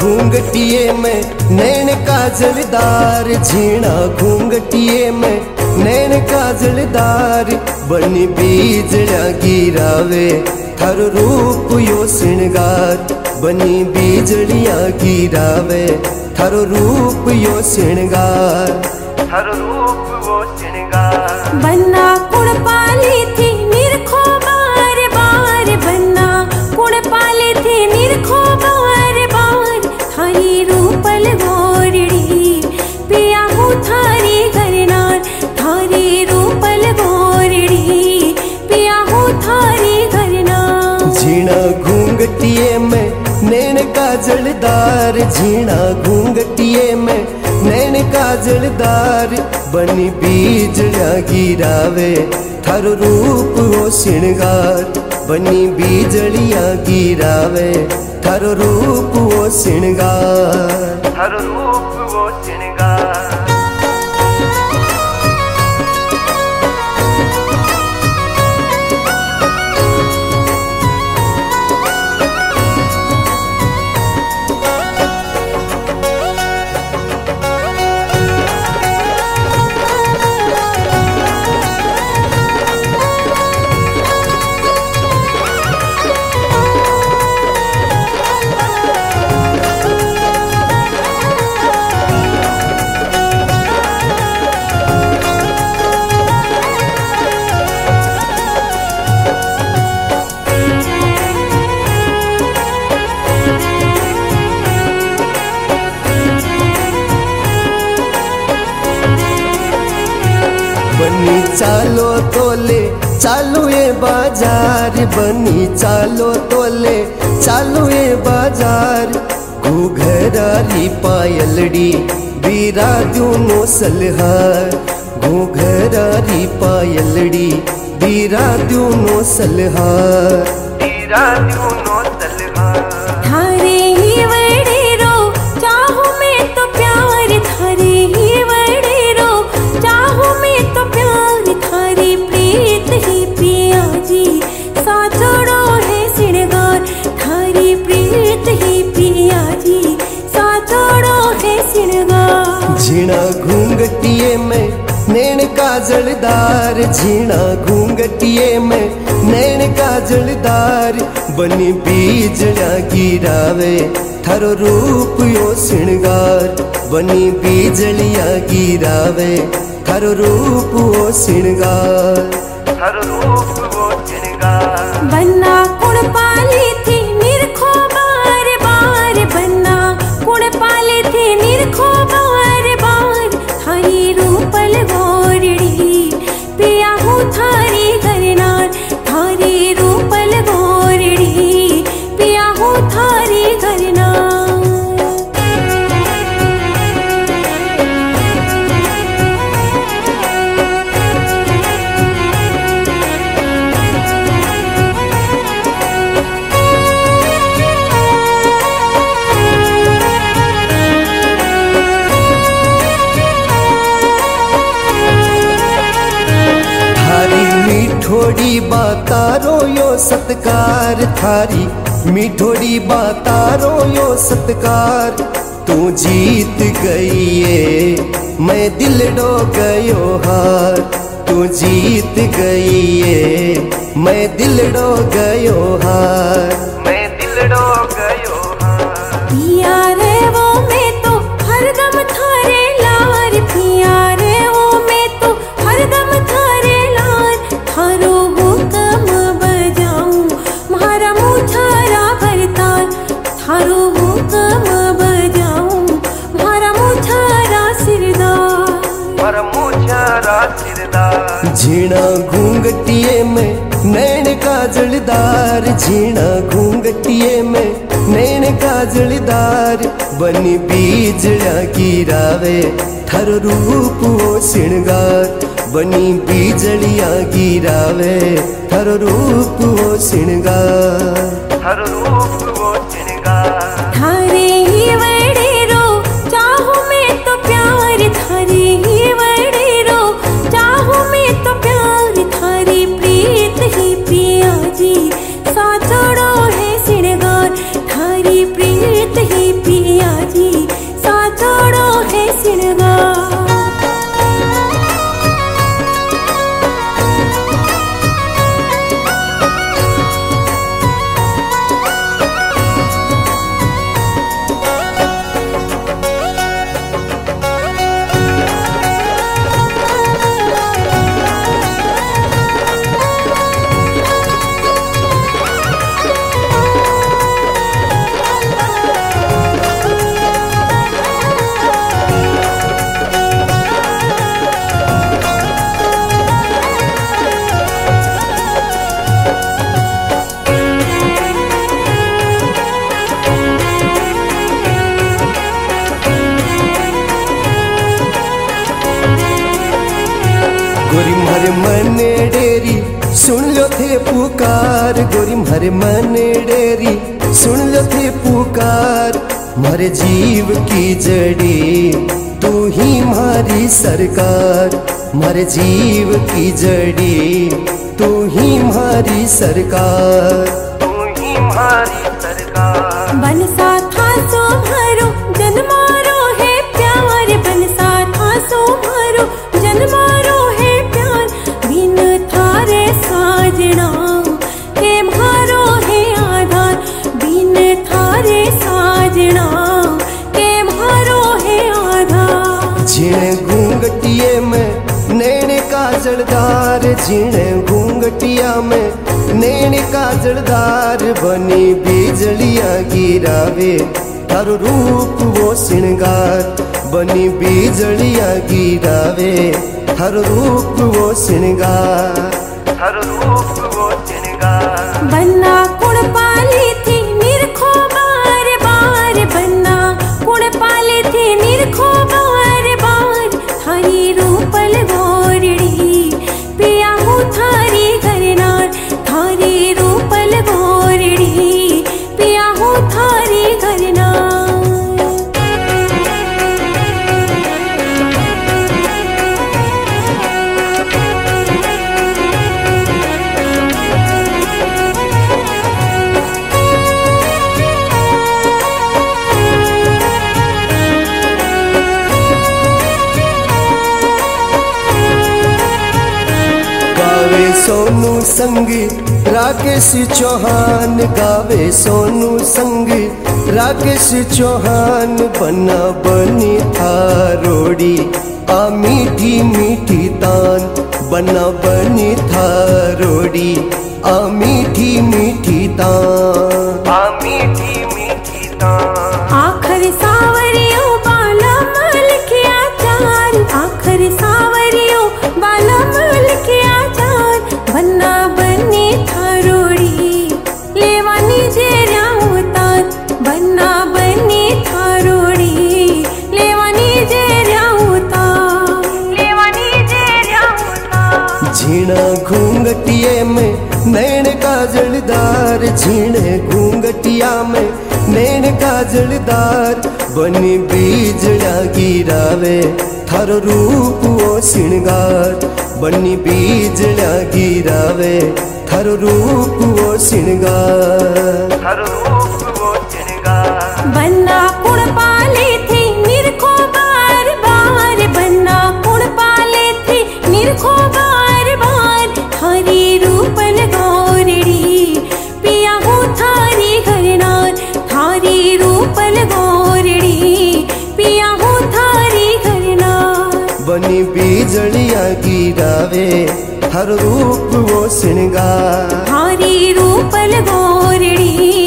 घूंघटिए में नैन काजलदार, झीणा घूंघटिए में नैन काजलदार, बनी बीजड़ा गिरावे थारो रूप यो श्रृंगार, बनी बीजड़िया गिरावे थारो रूप यो श्रृंगार, थारो रूप वो श्रृंगार। बन्ना कुड़ पाली थी निरखो बार बार, बन्ना कुड़ पाली थी निरखो बार बार, थारी रूपल गोरड़ी पिया हूँ थारी घरनार, थारी रूपल गोरड़ी पिया हूँ थारी घरनार। झीणा घूंघटिए में नैन काजलदार, झीणा घूंघटिए में नैन काजलदार, बनी बीजड़ा गिरावे थारो रूप वो श्रृंगार, बनी बीजड़िया गिरावे थारो रूप वो श्रृंगार, थारो रूप वो श्रृंगार। बनी चालो तोले चालो ये बाजार, बनी चालो तोले चालो ये बाजार, घूघरारी पायलड़ी बीरा दूनो सलहार, घूघरारी पायलड़ी बीरा दूनो सलहार, बीरा दूनो सलहार। थारे ही वडेरो चाहूं मैं तो प्यार, थारे ही वडेरो चाहूं मैं तो प्यार, थारी प्रीत ही पिया जी साजोड़ो है श्रृंगार, थारी प्रीत ही पिया जी साजोड़ो है श्रृंगार। झीणा घूंघटिए में नैन काजलदार, झीणा घूंघटिए में नैन काजलदार, बनी बीजड़ा गिरावे थारो रूप यो श्रृंगार, बनी बीजड़िया गिरावे थारो रूप वो श्रृंगार, थारो रूप वो श्रृंगार। बन्ना कुड़ पाली थी निरखो बार बार, बन्ना कुड़ पाली थी निरखो बार बार, थारी रूपल गोरड़ी पिया हूँ थारी घरनार, थारी रूपल गोरड़ी पिया हूँ थारी घरनार। मीठोड़ी बातारो यो सत्कार, थारी मीठोड़ी बातारो यो सत्कार, तू जीत गई है मैं दिलड़ो गयो हार, तू जीत गई है मैं दिलड़ो गयो हार, मैं दिलड़ो गयो हार। पिया रे वो मैं तो हरदम थारे लार, पिया रे वो मैं तो हरदम थारे लार, थारो हुक्म बजाऊं म्हारा मुछारा भरतार, थारो हुक्म बजाऊं म्हारा मुछारा सिरदार, म्हारा मुछारा सिरदार। झीणा घूंघटिए में नैन काजलदार, झीणा घूंघटिए में नैन काजलदार, बनी बीजड़ा गिरावे थारो रूप वो श्रृंगार, बनी बीजड़िया गिरावे थारो रूप वो श्रृंगार, थारो रूप वो श्रृंगार। थारे ही वडेरो चाहूं मैं तो प्यार, थारे ही वडेरो चाहूं मैं तो प्यार, थारी प्रीत ही पिया जी साजोड़ो है श्रृंगार, थारी प्रीत ही पिया गोरी म्हारे मने डेरी सुन लो थे पुकार, गोरी म्हारे मने डेरी सुन लो थे पुकार। म्हारे जीव की जड़ी तू ही म्हारी सरकार, म्हारे जीव की जड़ी तू ही म्हारी सरकार, तू ही म्हारी सरकार। बनसा था सो मारो जन्मारो है प्यार, बनसा था सो मारो जन्मारो है प्यार। बिन थारे साजना के मारो है आधार, बिन थारे साजना के मारो है आधार। जीने घूंघटिए में नैने काजलदार, जीने घूंघटिया में नैने काजलदार। बनी बिजलियां गिरावे थारो रूप वो श्रृंगार, बनी बिजलियां गिरावे थारो रूप वो श्रृंगार, थारो रूप वो श्रृंगार। बन्ना कुड़ पाली थी निरखो बार बार, बन्ना कुड़ पाली थी निरखो बार बार। थारी रूपल गोरड़ी पिया हूँ थारी घरनार, थारी रूपल गोरड़ी पिया हूँ थारी घरनार। गावे सोनू संग राकेश चौहान, गावे सोनू संग राकेश चौहान। बना बनी थारोड़ी आ मीठी मीठी तान, बना बनी थारोड़ी आ मीठी मीठी तान, आ मीठी मीठी तान। आखर सावरियों बाला मल किया चार, आखर सावरियों बाला मल किया चार। बन्ना बनी थारोड़ी लेवानी जेरा उतार, बन्ना बनी थारोड़ी लेवानी जेरा उतार, लेवानी जेरा उतार। झीणा घूंघटिए में नैन काजलदार, झीणे घूंघटिया में नैन काजलदार। बनी बीजड़ा गिरावे थारो रूप वो श्रृंगार, बनी बीजड़ा गिरावे थारो रूप वो श्रृंगार, थारो रूप वो श्रृंगार। बन्ना कुड़ पाले थे निरखो बार बार, बन्ना कुड़ पाले थे निरखो बार बार। थारी रूपल गोरड़ी पिया हूँ थारी घरनार, थारी रूपल गोरड़ी पिया हूँ थारी घरनार। बनी बिजलियां गिरावे हर रूप वो श्रृंगार, थारी रूपल गोरड़ी